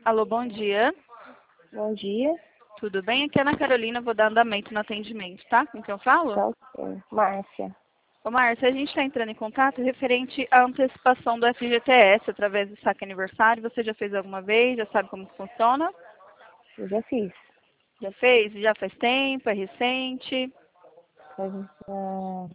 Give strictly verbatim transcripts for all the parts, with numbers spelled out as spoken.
Alô, bom dia. Bom dia. Tudo bem? Aqui é a Ana Carolina, vou dar andamento no atendimento, tá? Com quem eu falo? Tá ok. Márcia. Ô, Márcia, a gente está entrando em contato referente à antecipação do F G T S através do saque aniversário. Você já fez alguma vez? Já sabe como funciona? Eu já fiz. Já fez? Já faz tempo? É recente? Faz, ah,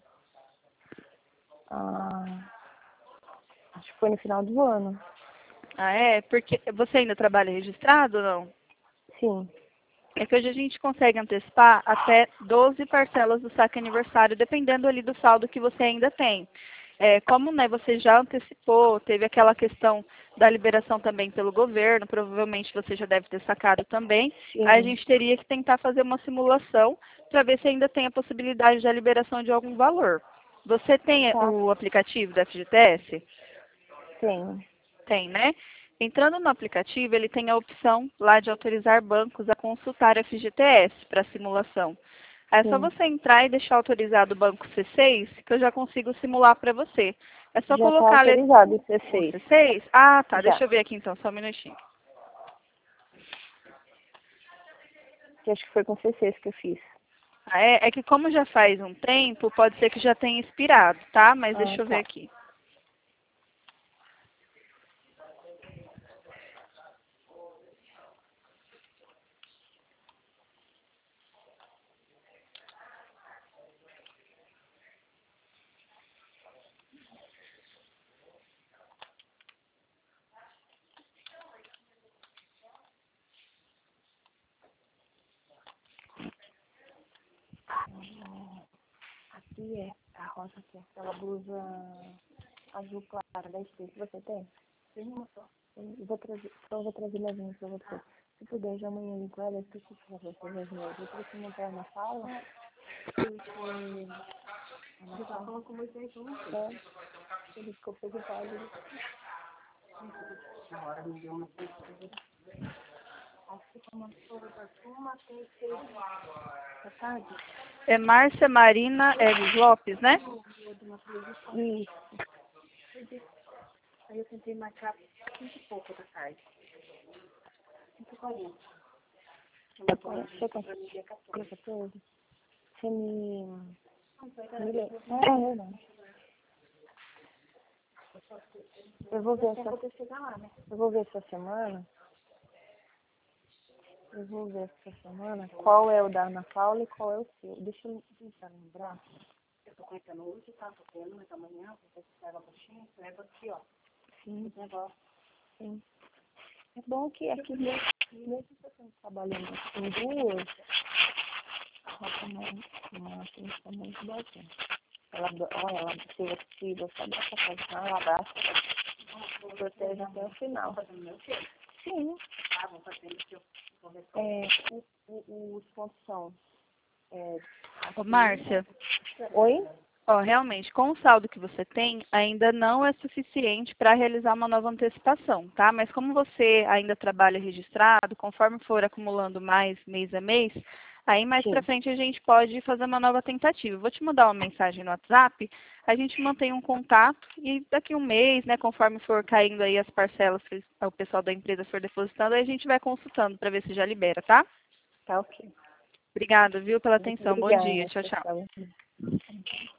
ah, acho que foi no final do ano. Ah, é? Porque você ainda trabalha registrado ou não? Sim. É que hoje a gente consegue antecipar até doze parcelas do saque aniversário, dependendo ali do saldo que você ainda tem. É, como né, você já antecipou, teve aquela questão da liberação também pelo governo, provavelmente você já deve ter sacado também, aí a Sim. gente teria que tentar fazer uma simulação para ver se ainda tem a possibilidade da liberação de algum valor. Você tem Tá. o aplicativo da F G T S? Tem. Tem, né? Entrando no aplicativo, ele tem a opção lá de autorizar bancos a consultar a F G T S para simulação. Aí é só Sim. você entrar e deixar autorizado o banco C seis, que eu já consigo simular para você. É só Já está colocar a letra autorizado o C o seis. C seis? Ah, tá. Já. Deixa eu ver aqui então, só um minutinho. Que acho que foi com C seis que eu fiz. Ah, é, é que como já faz um tempo, pode ser que já tenha expirado, tá? Mas Ah, deixa eu ver tá. aqui. Aqui é a rosa aqui, aquela blusa azul clara da Steve. Você tem? Tem uma só. Eu vou trazer, então eu vou trazer mais uma pra você. Se puder, já amanhã eu enquadro, eu esqueci pra você mais uma. Eu trouxe uma perna na sala. Porque... Você tá falando com muito tempo, não sei. É. Ele ficou preocupado. Na hora me deu uma coisa. Acho que uma flor da turma tem que ser da tarde. É Márcia Marina Eves Lopes, né? Isso. Aí eu tentei marcar cinco e pouco da tarde. Cinco e quarenta. Você consegue dia quatorze? Você me... me lê? É, é verdade. Eu vou ver essa... Eu vou ver essa semana. Eu vou ver essa semana qual é o da Ana Paula e qual é o seu. Deixa eu tentar lembrar. Eu tô conhecendo hoje, tá? Tô tendo, mas amanhã você leva a coxinha, você leva aqui, ó. Sim. Esse negócio. Sim. É bom que aqui mesmo, mesmo se você trabalhando em duas, ela também, ela tem que ser muito bacana. Ela, olha, ela precisa se gostar dessa coisa, ela abraça, protege até o final. Sim. Ah, vou fazer isso. É, o, o, os pontos são... É, Ô, Márcia. oi? Ó, realmente, com o saldo que você tem, ainda não é suficiente para realizar uma nova antecipação, tá? Mas como você ainda trabalha registrado, conforme for acumulando mais mês a mês, aí mais para Sim. frente a gente pode fazer uma nova tentativa. Eu vou te mandar uma mensagem no WhatsApp, a gente mantém um contato e daqui um mês, né, conforme for caindo aí as parcelas que o pessoal da empresa for depositando, aí a gente vai consultando para ver se já libera, tá? Tá ok. Obrigada, viu, pela atenção. Bom dia. Obrigada. Tchau, tchau. Tchau.